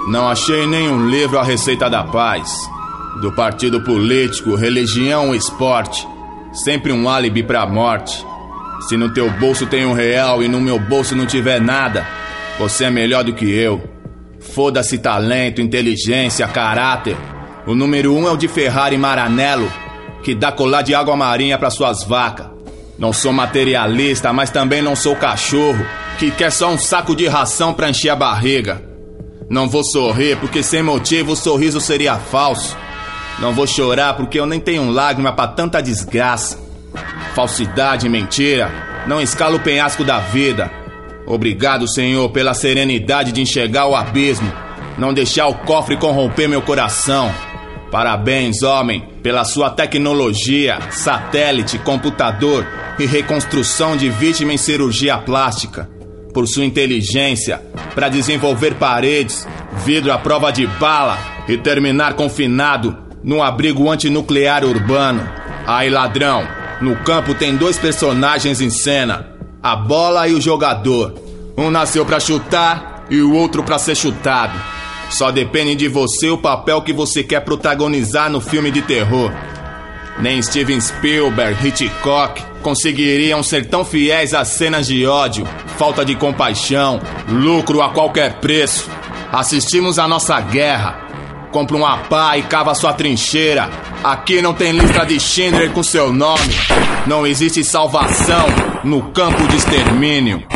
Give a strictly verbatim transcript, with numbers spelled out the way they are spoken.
Não achei em nenhum livro a receita da paz. Do partido político, religião ou esporte, sempre um álibi pra morte. Se no teu bolso tem um real e no meu bolso não tiver nada, você é melhor do que eu. Foda-se talento, inteligência, caráter. O número um é o de Ferrari Maranello, que dá colar de água marinha pra suas vacas. Não sou materialista, mas também não sou cachorro que quer só um saco de ração pra encher a barriga. Não vou sorrir porque sem motivo o sorriso seria falso. Não vou chorar porque eu nem tenho lágrima pra tanta desgraça. Falsidade e mentira não escala o penhasco da vida. Obrigado, Senhor, pela serenidade de enxergar o abismo, não deixar o cofre corromper meu coração. Parabéns, homem, pela sua tecnologia, satélite, computador e reconstrução de vítima em cirurgia plástica. Por sua inteligência para desenvolver paredes, vidro à prova de bala e terminar confinado num abrigo antinuclear urbano. Aí, ladrão, no campo tem dois personagens em cena, a bola e o jogador. Um nasceu pra chutar e o outro pra ser chutado. Só depende de você o papel que você quer protagonizar no filme de terror. Nem Steven Spielberg, Hitchcock conseguiriam ser tão fiéis às cenas de ódio, falta de compaixão, lucro a qualquer preço. Assistimos a nossa guerra. Compra uma pá e cava sua trincheira. Aqui não tem lista de Schindler com seu nome. Não existe salvação no campo de extermínio.